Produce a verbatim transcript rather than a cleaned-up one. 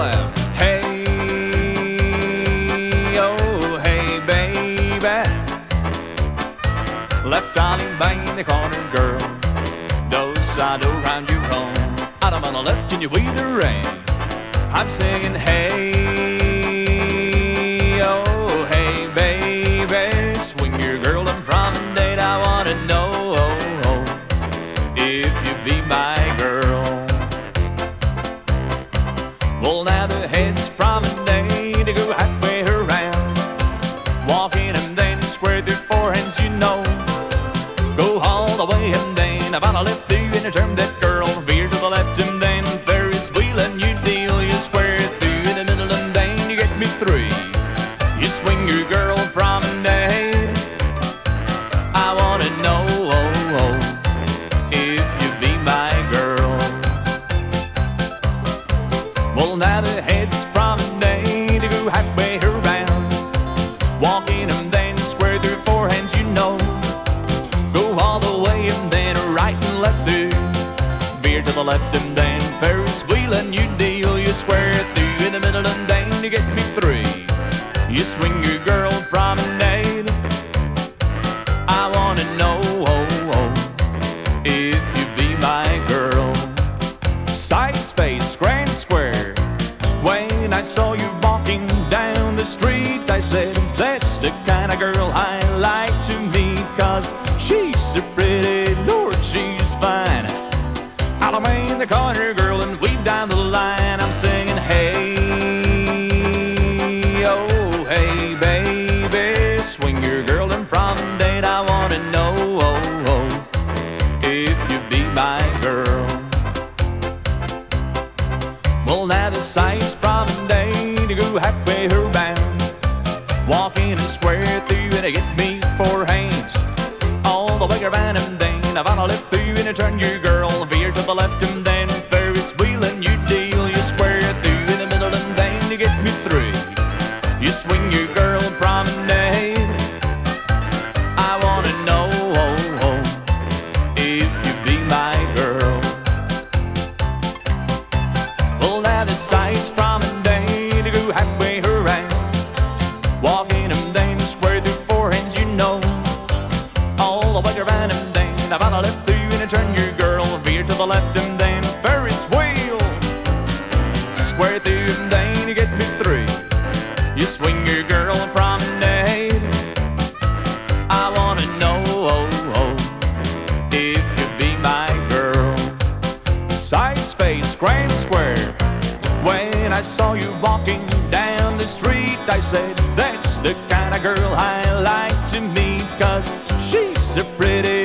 left. Hey, oh, hey, baby. Left alley by the corner, girl. Those side around your home. Out of on the left, can you weed the rain? I'm singing, hey, oh, hey, baby. Swing your girl and prom and date. I want to know oh, oh, if you be my girl. Well, now the head's prom and date to go halfway around. Walking and then square through four hands, you know. Go all the way and then about a left through and you turn that girl. Veer to the left and then Ferris wheel and you deal. You square through in the middle and then you get me three. You swing your girl prom and date. I want to know oh, oh, if you be my girl. Well, now the head's prom and date to go halfway around. Walking and then square through four hands, you know. Go all the way and then right and left through. Veer to the left and then Ferris wheel and you deal. You square through in the middle and then you get me three. You swing your girl prom and date. I want to know oh, oh, if you be my girl. Side space, grand square. When I saw you walking down the street, I said, that's the kind of girl I like to meet. Cause she's so pretty, Lord, she's fine. I'll in the corner, girl, and weave down the line. I'm singing, hey, oh, hey, baby. Swing your girl and prom and date. I want to know oh, oh, if you be my girl. Well, now the sights prom and date to go halfway around. Walking and square through and I get me four hands. All the way around and then I've on a left through and I turn your girl. Veer to the left and then Ferris wheel and you deal. You square through in the middle and then you get me three. You swing your girl prom and date. I want to know oh, oh, if you be my girl. Well, now the sights prom and date to go halfway around. Walking and then square through four hands, you know. All the way around and then I've on a left through and I turn your girl. Veer to the left and then Ferris wheel. Square through and then you get me three. You swing your girl prom and date. I want to know oh, oh, if you be my girl. Side space, grand square. When I saw you walking down the street, I said, that's the kind of girl I like to meet. Cause she's so pretty,